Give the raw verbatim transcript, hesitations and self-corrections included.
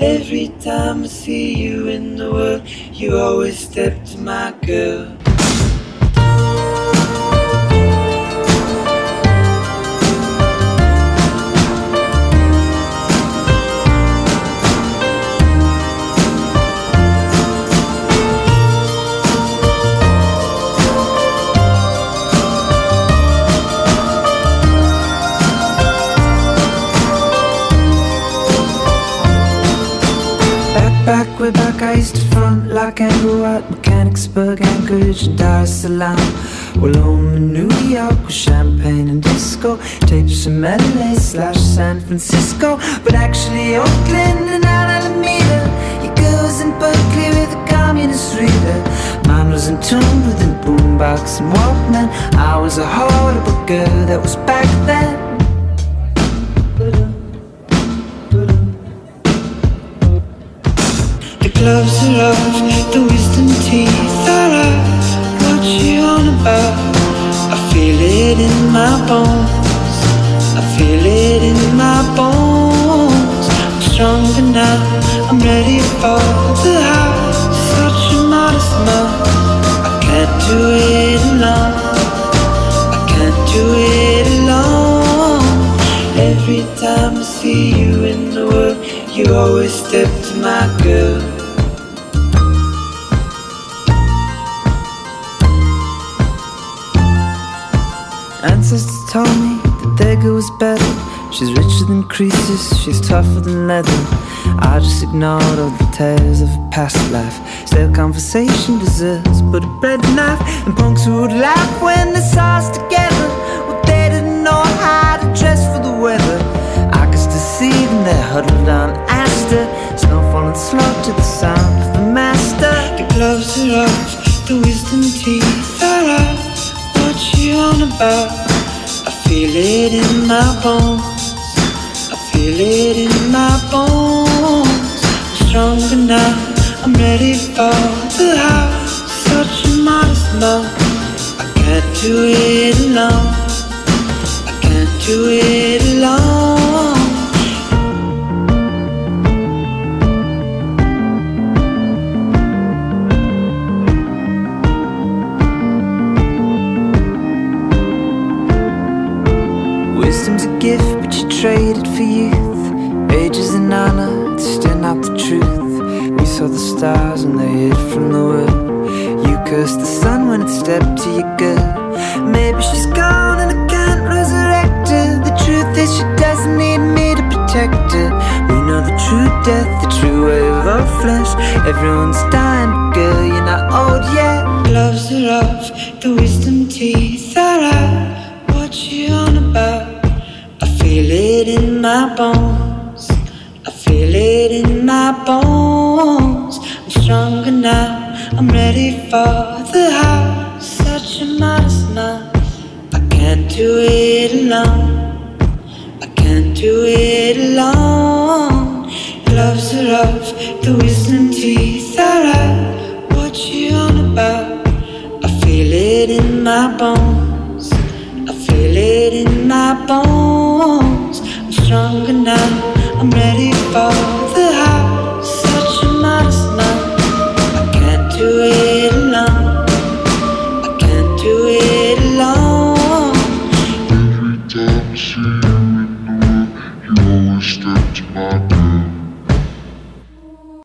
Every time I see you in the world, you always step to my girl. Back, way back, I used to front like Anglewood, Mechanicsburg, Anchorage, and Dar es Salaam. Well, home in New York with champagne and disco, tapes from L A slash San Francisco, but actually Oakland and Alameda. Your girl's in Berkeley with a communist reader. Mine was in tune with a boombox and Walkman. I was a horrible girl, that was back then. Gloves are off, the wisdom teeth are out. What you on about? I feel it in my bones, I feel it in my bones. I'm stronger now, I'm ready for the house. Such a modest mouth, I can't do it alone, I can't do it alone. Every time I see you in the world, you always step to my girl. Ancestors told me that their girl was better. She's richer than Croesus, she's tougher than leather. I just ignored all the tales of a past life. Stale conversation deserves but a bread knife. And punks who would laugh when they saw us together. Well, they didn't know how to dress for the weather. I could still see them there huddled on Astor, snow falling slow to the sound of the master. The gloves are off, the wisdom teeth are out. What you on about? I feel it in my bones, I feel it in my bones. I'm stronger now, I'm ready for the house. Such a modest mouth, I can't do it alone, I can't do it alone. Wisdom's a gift, but you trade it for youth. Age is an honor, it's still not the truth. We saw the stars and they hid from the world. You cursed the sun when it stepped to your girl. Maybe she's gone and I can't resurrect her. The truth is she doesn't need me to protect her. We know the true death, the true way of our flesh. Everyone's dying, but girl, you're not old yet. Gloves are off, the wisdom teeth are out. What you on about? I feel it in my bones, I feel it in my bones. I'm stronger now, I'm ready for the house. Such a modest mouth, I can't do it alone, I can't do it alone. Gloves are off, the wisdom teeth are out. What you on about? I feel it in my bones, I feel it in my bones. I'm stronger now,